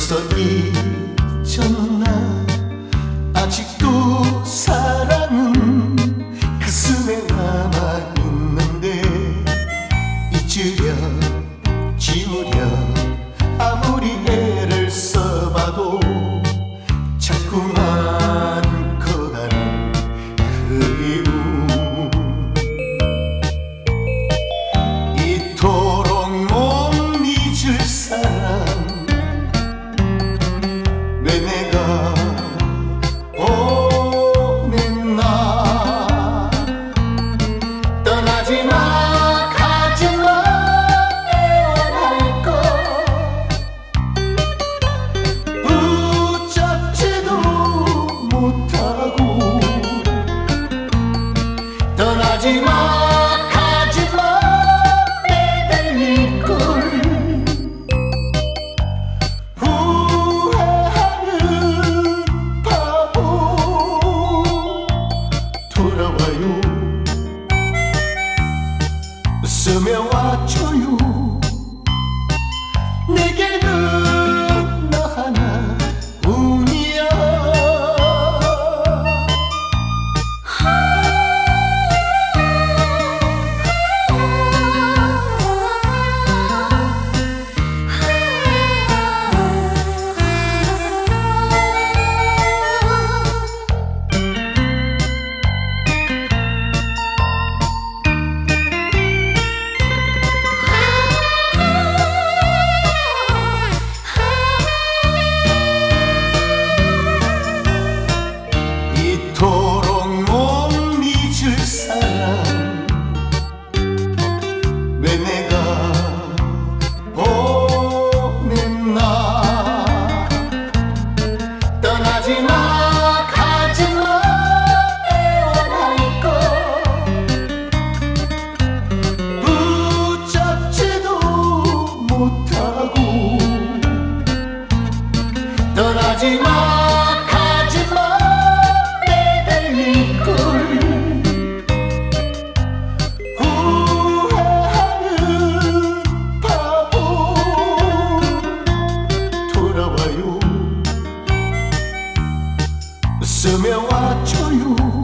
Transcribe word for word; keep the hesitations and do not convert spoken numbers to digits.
벌써 잊었나. 아직도 사랑은 가슴에 남아있는데 잊으려 지우려 아무리 애를 써봐도 자꾸만 커가는 그리움. 이토록 못 잊을 사람 왜 내가 보냈나. 떠나지마 가지마 애원할 것 붙잡지도 못하고. 떠나지마 가지마 매달릴 걸 후회하는 바보. 돌아와요 웃으며 와줘요. 내게는 너 하나뿐이야. 이토록 못 잊을 사람 왜 내가 보냈나. 떠나지마 가지마 애원할 것 붙잡지도 못하고. 떠나지마 가지마 매달릴 걸 후회하는 바보. 돌아와요 웃으며 와줘요.